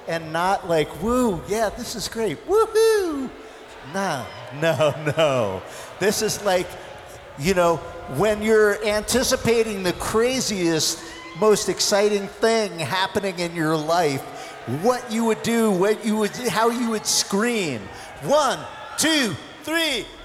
and not like, woo, yeah, this is great, woohoo. No, no, no. This is like, you know, when you're anticipating the craziest, most exciting thing happening in your life, what you would do, how you would scream. 1, 2, 3.